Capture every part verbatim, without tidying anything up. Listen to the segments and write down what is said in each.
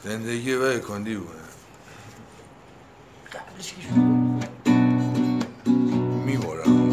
زندگی به کندی بونه قبلش که شد میبورم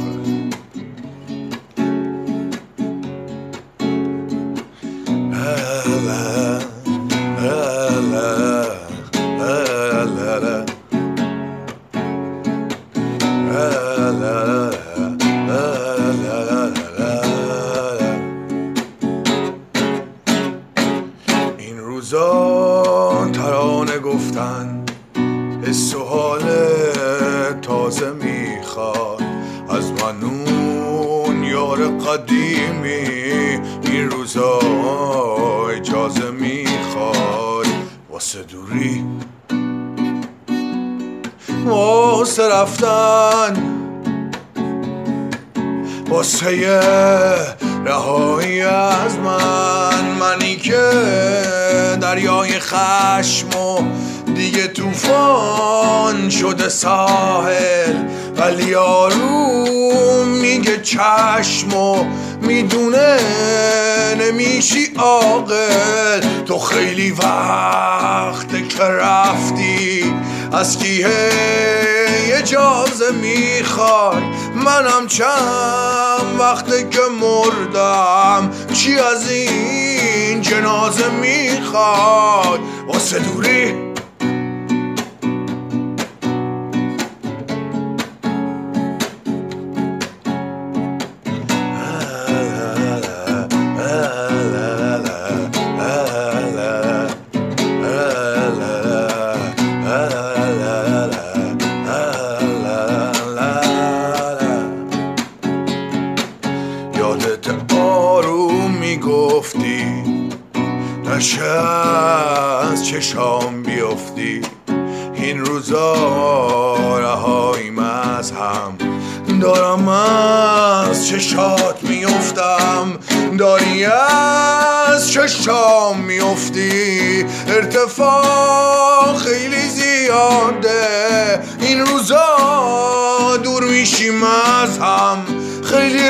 این روزا ترانه گفتن حس و حال تازه میخواد از من اون یار قدیمی. این روزا اجازه میخواد واسه دوری واسه رفتن واسه رهایی از من. منی که دریای خشم و دیگه توفان شده ساحل، ولی یارو میگه چشم و میدونه نمیشی عاقل. تو خیلی وقته که رفتی، از کی اجازه میخوای؟ منم چند وقته که مردم، چی از این جنازه میخوای؟ واسه دوری یادت آروم میگفتی نشه از چشام بیفتی. این روزا رهاییم از هم، دارم از چشات میفتم، داری از چشام میفتی. ارتفاع خیلی زیاده، این روزا دور میشیم از هم، خیلی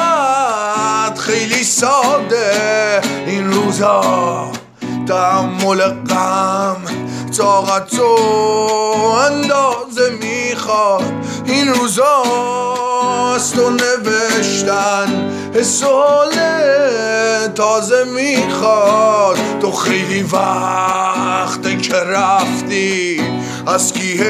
راحت خیلی ساده. این روزا تحمل غم طاقت و اندازه میخواد. این روزا از تو نوشتن حس و حال تازه میخواد. تو خیلی وقته که رفتی، از کی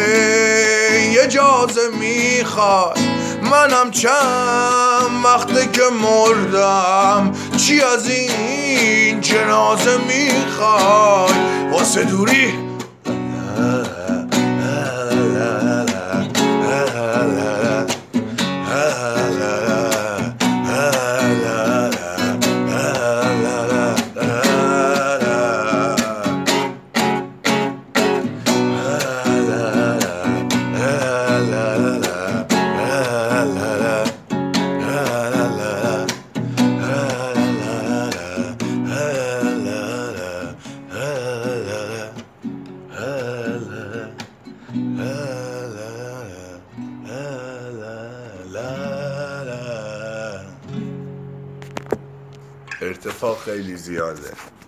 اجازه میخواد؟ منم چند وقته که مردم، چی از این جنازه میخوای؟ واسه دوری ارتفاع خیلی زیاده.